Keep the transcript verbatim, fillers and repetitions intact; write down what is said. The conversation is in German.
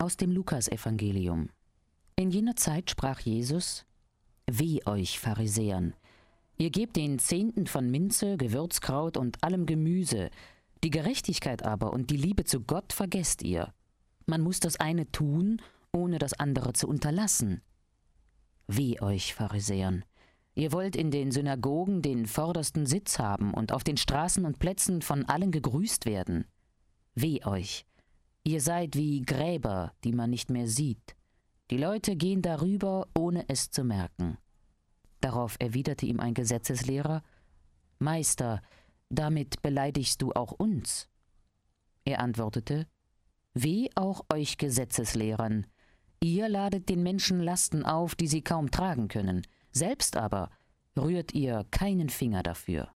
Aus dem Lukasevangelium. In jener Zeit sprach Jesus: Weh euch, Pharisäern! Ihr gebt den Zehnten von Minze, Gewürzkraut und allem Gemüse, die Gerechtigkeit aber und die Liebe zu Gott vergesst ihr. Man muss das eine tun, ohne das andere zu unterlassen. Weh euch, Pharisäern! Ihr wollt in den Synagogen den vordersten Sitz haben und auf den Straßen und Plätzen von allen gegrüßt werden. Weh euch! Ihr seid wie Gräber, die man nicht mehr sieht. Die Leute gehen darüber, ohne es zu merken. Darauf erwiderte ihm ein Gesetzeslehrer: Meister, damit beleidigst du auch uns. Er antwortete: Weh auch euch Gesetzeslehrern! Ihr ladet den Menschen Lasten auf, die sie kaum tragen können. Selbst aber rührt ihr keinen Finger dafür.